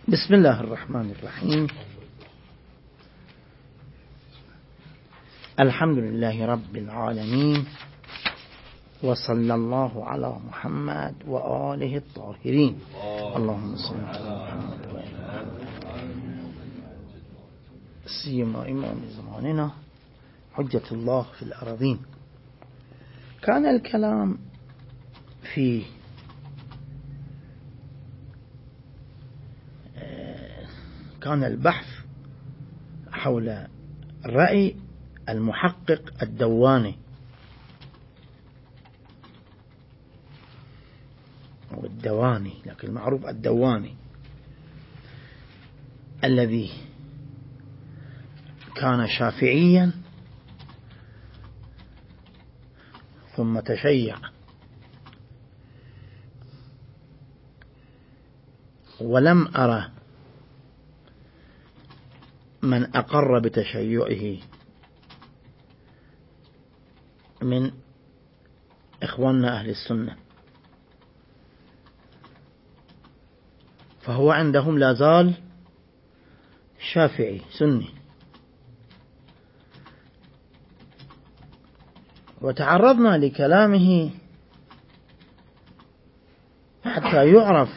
بسم الله الرحمن الرحيم. الحمد لله رب العالمين، وصلى الله على محمد وآله الطاهرين. اللهم صل على محمد وآله سيما إمام زماننا حجة الله في الأراضين. كان الكلام في كان البحث حول رأي المحقق الدواني أو الدواني، لكن المعروف الدواني، الذي كان شافعيا ثم تشيع، ولم أرى من أقر بتشيعه من إخواننا أهل السنة، فهو عندهم لا زال شافعي سني. وتعرضنا لكلامه حتى يعرف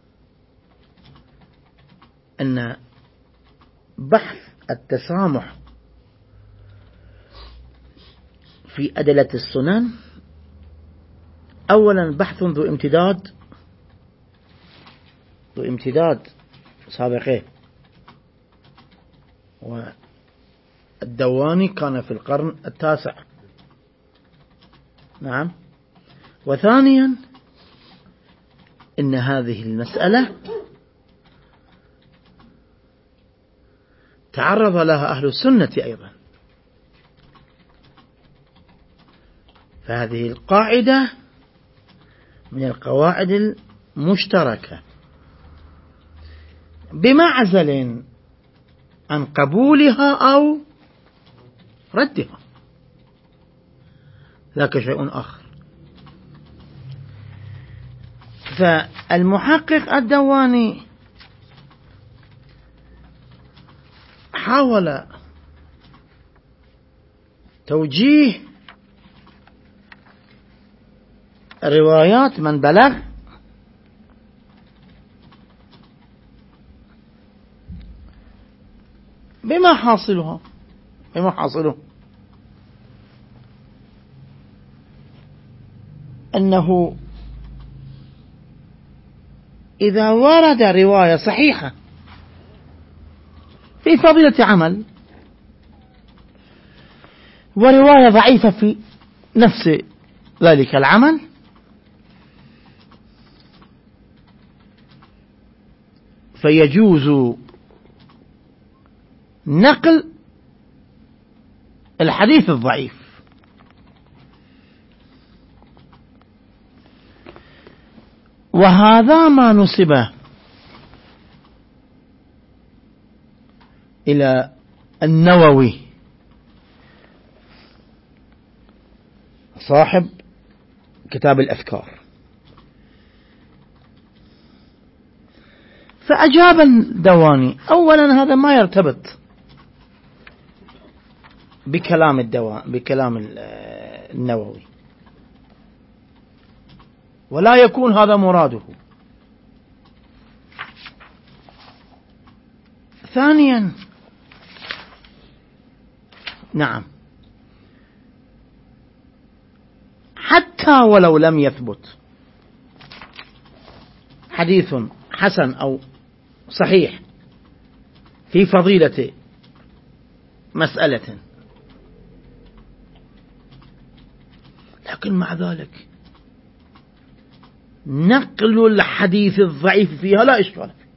أن بحث التسامح في أدلة السنن أولا بحث ذو امتداد سابقه، والدواني كان في القرن التاسع. نعم. وثانيا إن هذه المسألة تعرض لها أهل السنة أيضا، فهذه القاعدة من القواعد المشتركة بمعزل عن قبولها أو ردها، ذاك شيء آخر. فالمحقق الدواني حاول توجيه روايات من بلغ بما حاصله أنه إذا ورد رواية صحيحة في فضيلة عمل ورواية ضعيفة في نفس ذلك العمل، فيجوز نقل الحديث الضعيف. وهذا ما نسب إلى النووي صاحب كتاب الأذكار، فأجاب الدواني أولا هذا ما يرتبط بكلام النووي، ولا يكون هذا مراده. ثانيا، نعم، حتى ولو لم يثبت حديث حسن أو صحيح في فضيلة مسألة، لكن مع ذلك نقل الحديث الضعيف فيها لا إشكال فيه،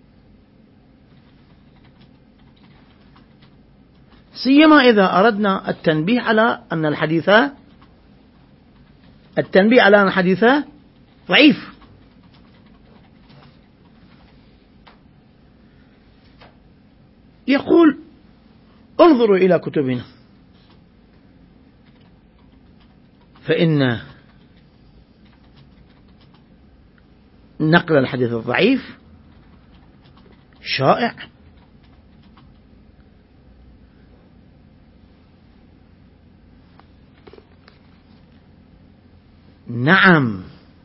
سيما إذا أردنا التنبيه على أن الحديث ضعيف. يقول انظروا إلى كتبنا، فإن نقل الحديث الضعيف شائع. نعم،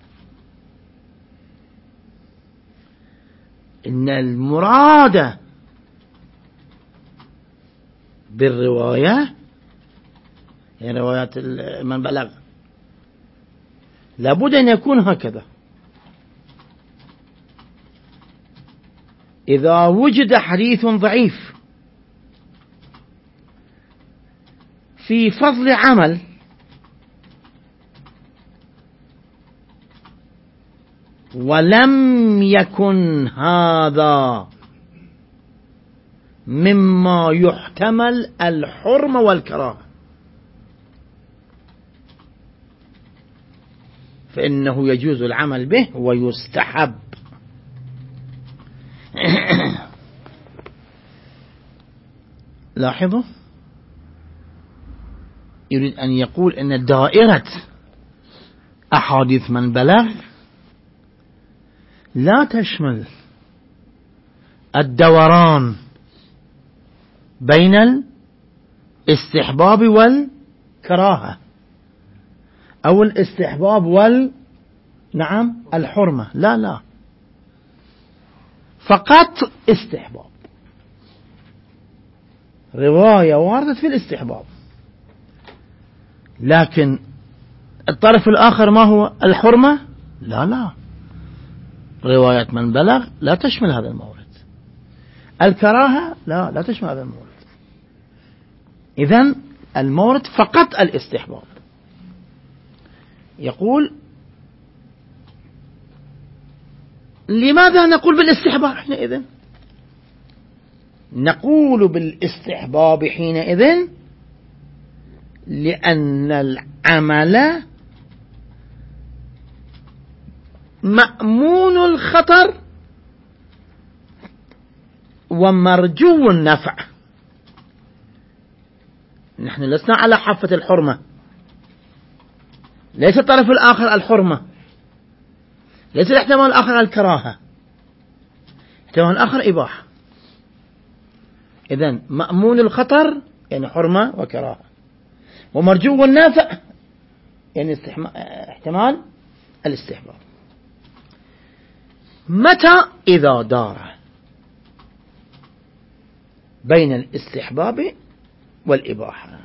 إن المراد بالرواية يعني روايات من بلغ لابد أن يكون هكذا. إذا وجد حديث ضعيف في فضل عمل ولم يكن هذا مما يحتمل الحرمة والكراهة فإنه يجوز العمل به ويستحب. لاحظوا، يريد أن يقول أن دائرة أحاديث من بلغ لا تشمل الدوران بين الاستحباب والكراهة أو الاستحباب نعم الحرمة، لا، فقط استحباب. رواية واردت في الاستحباب، لكن الطرف الآخر ما هو؟ الحرمة؟ لا، رواية من بلغ لا تشمل هذا المورد. الكراهة لا تشمل هذا المورد. إذن المورد فقط الاستحباب. يقول لماذا نقول بالاستحباب حينئذ؟ نقول بالاستحباب حينئذ لأن العمل مأمون الخطر ومرجو النفع. نحن لسنا على حافة الحرمة، ليس الطرف الآخر الحرمة، ليس الاحتمال الآخر الكراهة، الاحتمال الآخر إباحة. إذن مأمون الخطر يعني حرمة وكراهة، ومرجو النافع يعني احتمال الاستحباب. متى؟ إذا دار بين الاستحباب والإباحة.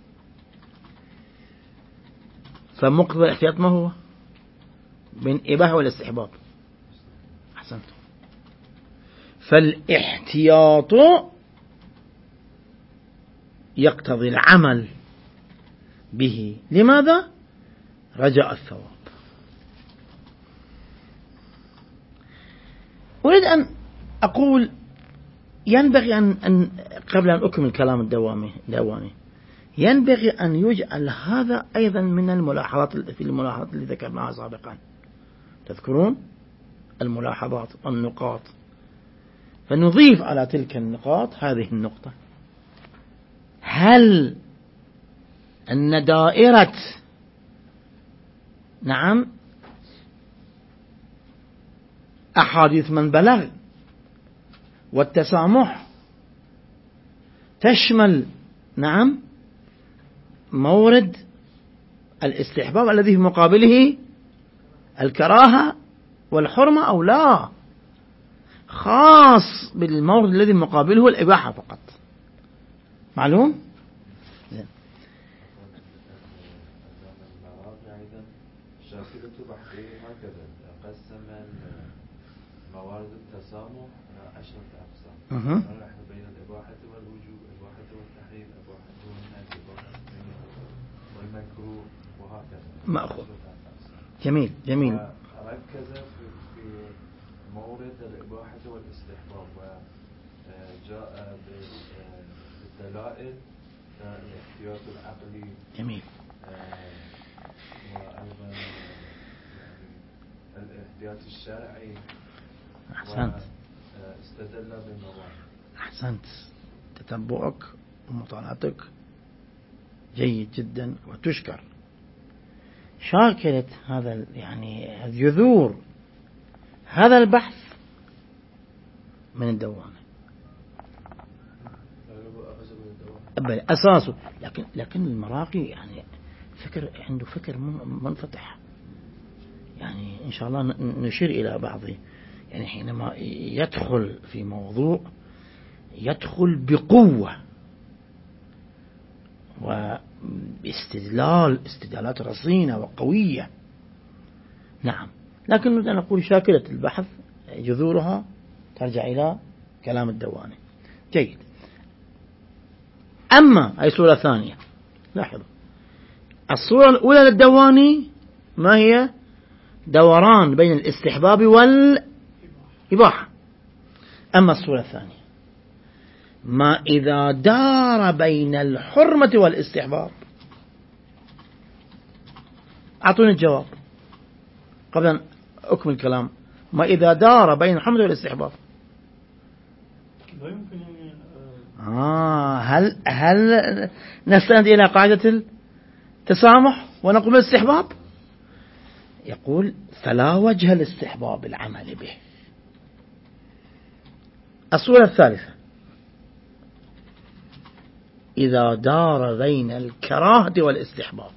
فمقتضى الاحتياط ما هو؟ بين الإباحة والاستحباب. أحسنت. فالاحتياط يقتضي العمل به. لماذا؟ رجاء الثواب. أريد أن أقول ينبغي أن قبل أن أكمل الكلام الدوامي ينبغي أن يجعل هذا أيضا من الملاحظات اللي ذكرناها سابقا. تذكرون الملاحظات والنقاط، فنضيف على تلك النقاط هذه النقطة: هل أن دائرة نعم أحاديث من بلغ والتسامح تشمل نعم مورد الاستحباب الذي في مقابله الكراهة والحرمة أو لا؟ خاص بالمورد الذي مقابله الإباحة فقط. معلوم؟ شاكلة بحثه هكذا قسم موارد التسامح 10 أقسام: بين الإباحة والوجوب، الإباحة والتحريم، الإباحة والنهي، والمكروه، وهكذا مأخوذ. جميل. ركز في مورد الإباحة والاستحباب، وجاء بالدلائل الاحتياط العقلي. جميل. وأيضا الاحتياط الشرعي. أحسنت. واستدل بالنظام. أحسنت. تتبعك ومطالعتك جيد جدا وتشكر. شاكلة هذا يعني جذور هذا البحث من الدواني بل أساسه. لكن المراقي يعني عنده فكر منفتح، يعني إن شاء الله نشير إلى بعضه. يعني حينما يدخل في موضوع يدخل بقوة استدلالات رصينة وقوية. نعم، لكن نقول شاكلة البحث جذورها ترجع إلى كلام الدواني. جيد. أما أي صورة ثانية، لاحظوا الصورة الأولى للدواني ما هي؟ دوران بين الاستحباب والإباحة. أما الصورة الثانية ما إذا دار بين الحرمة والاستحباب. أعطوني الجواب قبل أن أكمل الكلام. ما إذا دار بين الحرمة والاستحباب؟ لا يمكن هل نستند إلى قاعدة التسامح ونقول الاستحباب؟ يقول فلا وجه لاستحباب العمل به. الصورة الثالثة إذا دار بين الكراهة والاستحباب.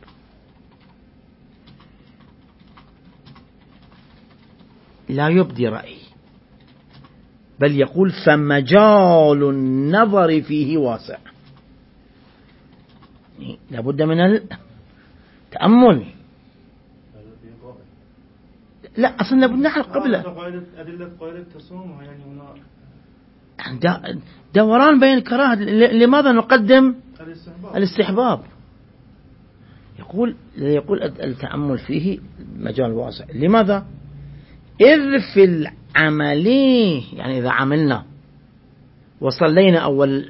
لا يبدي رأي، بل يقول فمجال النظر فيه واسع. لابد من التأمل. لا أصلا لابد نعرف قبله أدلة قاعدة التسامح يعني هنا دوران بين الكراهة. لماذا نقدم الاستحباب؟ يقول التأمل فيه مجال واسع. لماذا؟ إذ في العملية، يعني إذا عملنا وصلينا أول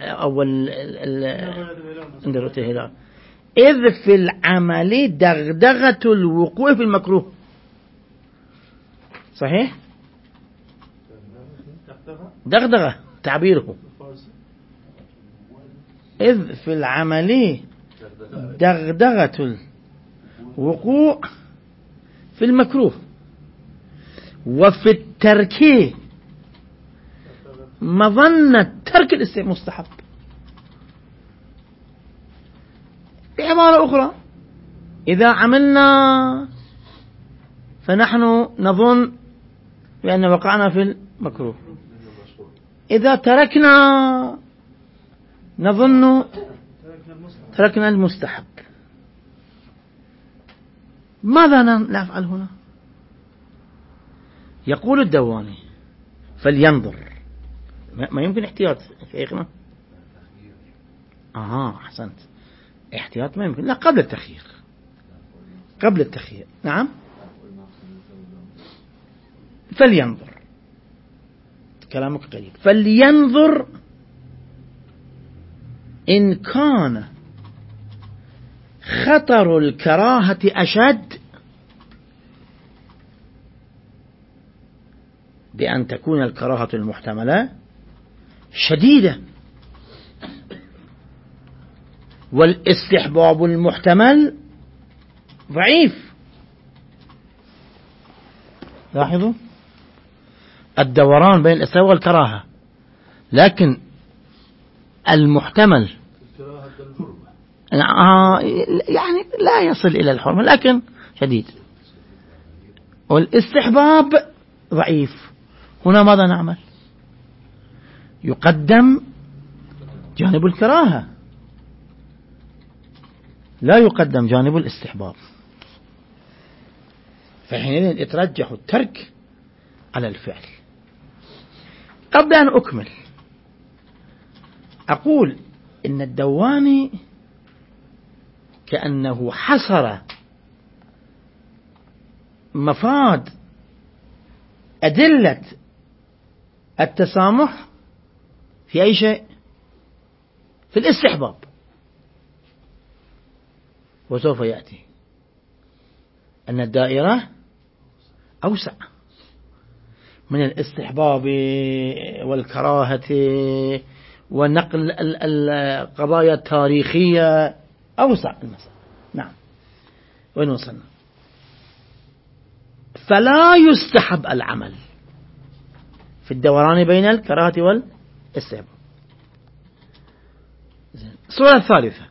الهلال، إذ في العملية دغدغة الوقوع في المكروه. صحيح؟ دغدغة تعبيره. إذ في العملية دغدغة الوقوع في المكروه، وفي الترك مظنة ترك المستحب. بعبارة أخرى إذا عملنا فنحن نظن بأن وقعنا في المكروه، إذا تركنا نظن تركنا المستحب. ماذا نفعل هنا؟ يقول الدواني فلينظر. ما يمكن احتياط شيخنا. أحسنت، احتياط ما يمكن. لا، قبل التخيير. نعم، فلينظر. كلامك قريب. فلينظر إن كان خطر الكراهة أشد بأن تكون الكراهة المحتملة شديدة، والاستحباب المحتمل ضعيف. لاحظوا الدوران بين الاستحباب والكراهة، لكن المحتمل يعني لا يصل إلى الحرمة لكن شديد، والاستحباب ضعيف. هنا ماذا نعمل؟ يقدم جانب الكراهة، لا يقدم جانب الاستحباب. فحينئذ يترجح الترك على الفعل. قبل أن أكمل أقول إن الدواني كأنه حصر مفاد أدلة التسامح في أي شيء؟ في الاستحباب. وسوف يأتي أن الدائرة أوسع من الاستحباب والكراهة ونقل القضايا التاريخية. أوسع المسألة. نعم، وين وصلنا؟ فلا يستحب العمل في الدوران بين الكراهة والاستحباب. الصورة الثالثة: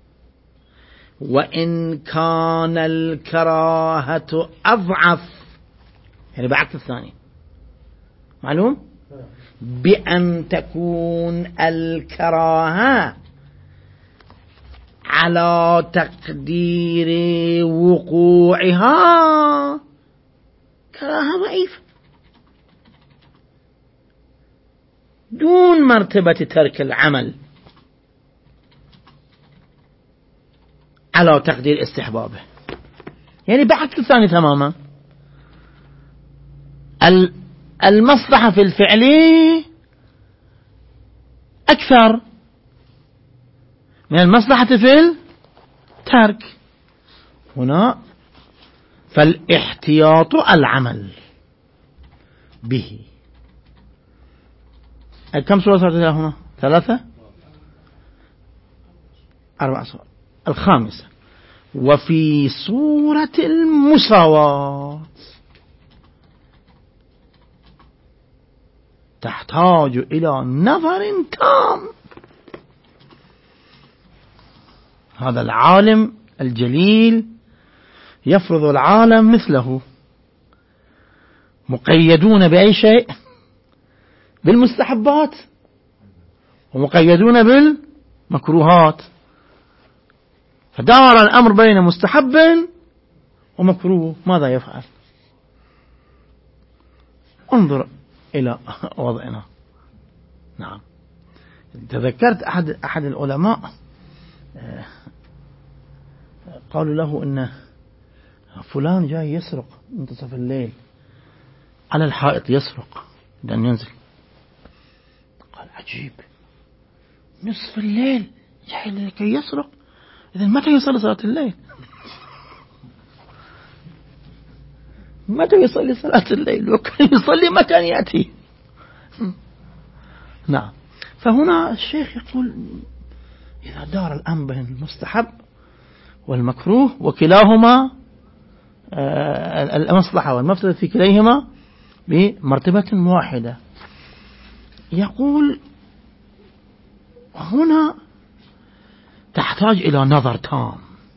وإن كان الكراهة أضعف، يعني بعكس الثاني، معلوم؟ بأن تكون الكراهة على تقدير وقوعها كراهة ضعيفة دون مرتبة ترك العمل على تقدير استحبابه، يعني بعكس الثاني تماما. المصلحة في الفعل أكثر من المصلحة في الترك. هنا فالاحتياط العمل به. كم صورة صارت هنا؟ 3 4 صور. الخامسة: وفي صورة المساواة تحتاج إلى نظر تام. هذا العالم الجليل يفرض العالم مثله، مقيدون بأي شيء؟ بالمستحبات، ومقيدون بالمكروهات، فدار الأمر بين مستحب ومكروه، ماذا يفعل؟ انظر إلى وضعنا. نعم، تذكرت أحد العلماء قالوا له إن فلان جاي يسرق منتصف الليل على الحائط، يسرق لأن ينزل. قال: عجيب، نصف الليل جاي لكي يسرق، إذن متى يصلي صلاة الليل؟ متى يصلي صلاة الليل؟ وكان يصلي مكان يأتي. نعم، فهنا الشيخ يقول: إذا دار الأمر بين المستحب والمكروه وكلاهما المصلحة والمفسدة في كليهما بمرتبة واحدة، يقول هنا تحتاج إلى نظر تام،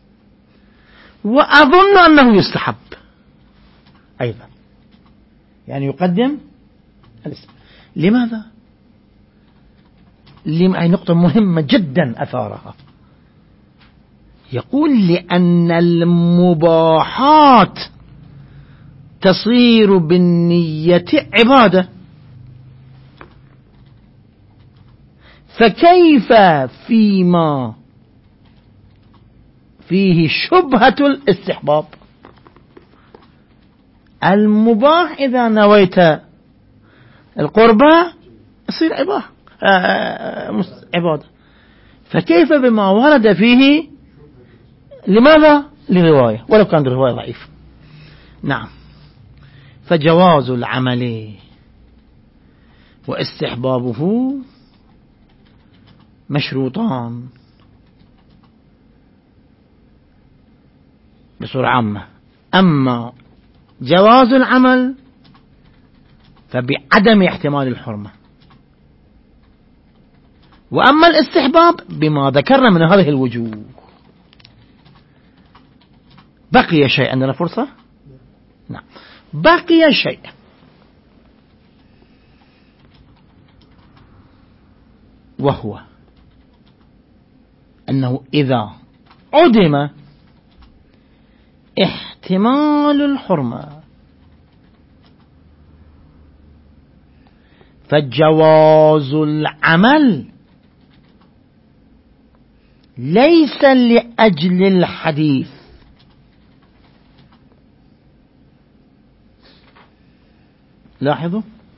وأظن أنه يستحب أيضا، يعني يقدم الاسم. لماذا؟ أي نقطة مهمة جدا أثارها. يقول: لأن المباحات تصير بالنية عبادة، فكيف فيما فيه شبهة الاستحباب؟ المباح إذا نويت القربة يصير عبادة، فكيف بما ورد فيه؟ لماذا؟ لرواية، ولو كانت الرواية ضعيفة. نعم، فجواز العمل واستحبابه مشروطان بصورة عامة. أما جواز العمل فبعدم احتمال الحرمة، وأما الاستحباب بما ذكرنا من هذه الوجوه. بقي شيء، عندنا فرصة؟ نعم، بقي شيء، وهو أنه إذا عدم احتمال الحرمة فجواز العمل ليس لأجل الحديث. لاحظوا،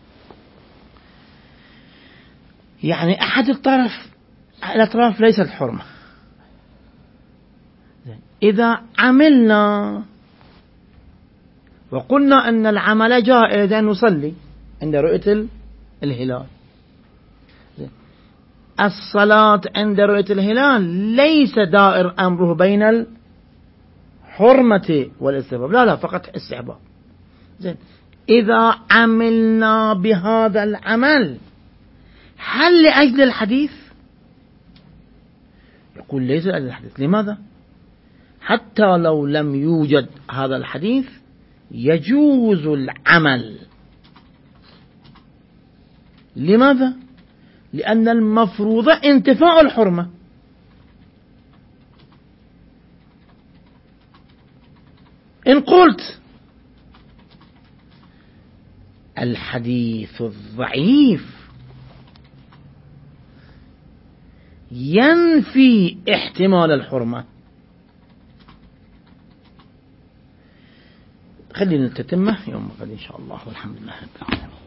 يعني أحد الأطراف ليست حرمة. إذا عملنا وقلنا أن العمل جائز أن نصلي عند رؤية الهلال، الصلاة عند رؤية الهلال ليس دائر أمره بين الحرمة والاستحباب، لا فقط استحباب. إذا عملنا بهذا العمل هل لأجل الحديث؟ يقول ليس لأجل الحديث. لماذا؟ حتى لو لم يوجد هذا الحديث يجوز العمل. لماذا؟ لأن المفروض انتفاء الحرمة. إن قلت الحديث الضعيف ينفي احتمال الحرمة، خلينا نتتمه يوم غد إن شاء الله، والحمد لله رب العالمين.